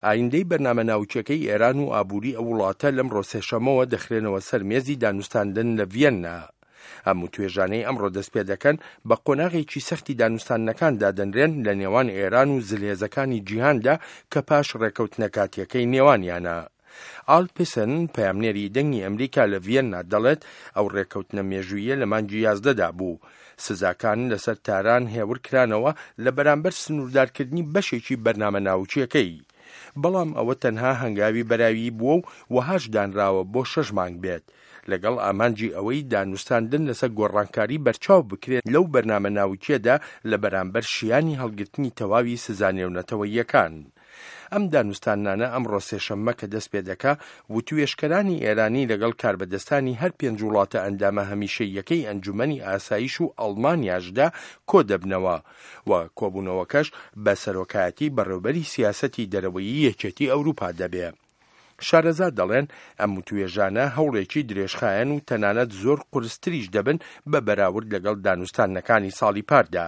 ئایندەی بەرنامە ناوچەکەی ئێران و ئابووری ئەو وڵاتە لەمڕۆ سێشەمەوە دەخرێنەوە سەر مێزی دانوستاندن لە ڤیەننا. هەموو توێژانەی ئەمڕۆ دەست پێ دەکەن بە قۆناغێکی سەختی دانوستانەکان دادەنرێن لە نێوان ئێران و زلێزەکانی جیهاندا کە پاش ڕێکەوتنە کاتیەکەی نێوانیانە. ئال پیسن پەیامنێری دەنگی ئەمریکا لە ڤیەننا دەڵێت ئەو ڕێکەوتنە مێژوویە لە مانگی 11دا بوو. سزاکان لەسەر تاران هێور کرانەوە لە بەرامبەر سنووردارکردنی بەشێکی بەرنامە ناوچیەکەی. بەڵام ئەوە تەنها هەنگاوی بەراوی بووە و وەهاش دانراوە بۆ 6 مانگ بێت، لەگەڵ ئامانجی ئەوەی دانوستاندن لەسەر گۆڕانکاری بەرچاو بکرێت لەو بەرنامە ناوچیەدا لە بەرامبەر شیانی هەڵگرتنی تەواوی سزانێونەتەوەییەکان. ئەم دانوستانانە ئەمڕۆ سێشەممە کە دەست پێ دەکا وتوێشکەرانی ئێرانی لەگەڵ کاربەدەستانی هەر 5 وڵاتە ئەندامە هەمیشەییەکەی ئەنجومەنی ئاسایش و ئەڵمانیاشدا کۆ دەبنەوە و کۆبوونەوەکەش بە سەرۆکایەتی بەڕێوەبەری سیاسەتی دەرەوەیی یەکێتی ئەوروپا دەبێ. شارەزاد دەڵێن ئەم توێژانە هەوڵێکی درێژخایەن و تەنانەت زۆر قورستریش دەبن بە بەراورد لەگەڵ دانوستانەکانی ساڵی پاردا.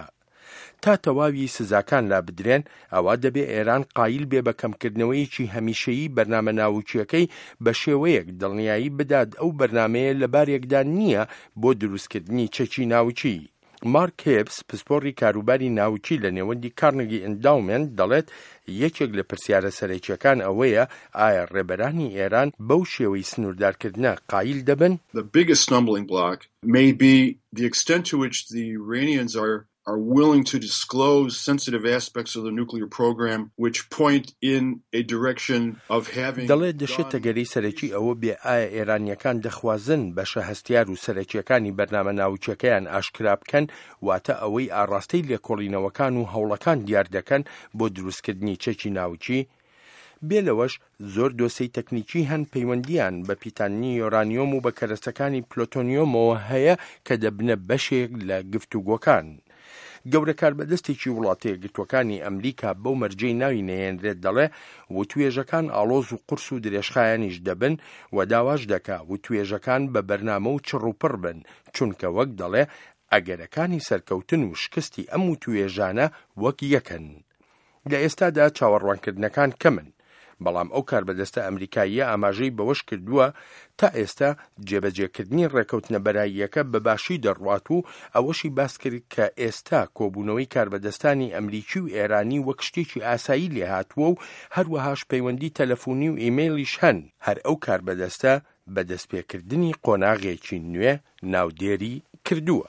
تا تەواوی سزاکان لا بدرێن ئەوە دەبێ ئێران قایل بێ بە کەمکردنەوەیەکی هەمیشەیی بەرنامە ناوچیەکەی بە شێوەیەک دڵنیایی بدات ئەو بەرنامەیە لە بارێکدا نییە بۆ دروستکردنی چەکی ناوچی. مارک هێبس پسپۆڕی کاروباری ناوچی لە نێوەندی کارنگی ئەنداومنت دەڵێت یەکێک لە پرسیارە سەرەکیەکان ئەوەیە ئایا ڕێبەرانی ئێران بەو شێوەی سنووردارکردنە قایل دەبن؟ The biggest stumbling block may be the extent to which the Iranians are willing to disclose sensitive aspects of the nuclear program which point in a direction of having دەڵێت دەشێتە گەرەی سەرەکی ئەوە بێ ئایا ئێرانیەکان دەخوازن بەشە هەستیار و سەرەکیەکانی بەرنامە ناوچیەکەیان ئاشکرا بکەن واتە ئەوەی ئاڕاستەی لێکۆڵینەوەکان و هەوڵەکان دیار دەکەن بۆ دروستکردنی چەکی ناوچی. بێ لەوەش زۆر دۆسەی تەکنیکی هەن پەیوەندیان بە پیتانی یۆرانیۆم و بە کەرەستەکانی پلۆتۆنیۆمەوە هەیە کە دەبنە بەشێک لە گفتوگۆکان. گەورە کاربەدەستێکی وڵاتە یەکگرتووەکانی ئەمریکا بەو مەرجەی ناوی نەهێنرێت دەڵێ وتوێژەکان ئاڵۆز و قورس و درێژخایانیش دەبن و داواش دەکا وتوێژەکان بە بەرنامە و چڕوپڕ بن چونکە وەک دەڵێ ئەگەرەکانی سەرکەوتن و شکستی ئەم وتوێژانە وەک یەکن. لە ئێستادا چاوەڕوانکردنەکان کەمن، بەڵام ئەو کاربەدەستە ئەمریکاییە ئاماژەی بەوەش کردووە تا ئێستا جێبەجێکردنی ڕێکەوتنە بەراییەکە بەباشی دەڕوات و ئەوەشی باس کرد کە ئێستا کۆبوونەوەی کاربەدەستانی ئەمریکی و ئێرانی وەک شتێکی ئاسایی لێهاتووە و هەروەهاش پەیوەندی تەلەفۆنی و ئیمەیلیش هەن. هەر ئەو کاربەدەستە بە دەستپێکردنی قۆناغێکی نوێ ناودێری کردووە.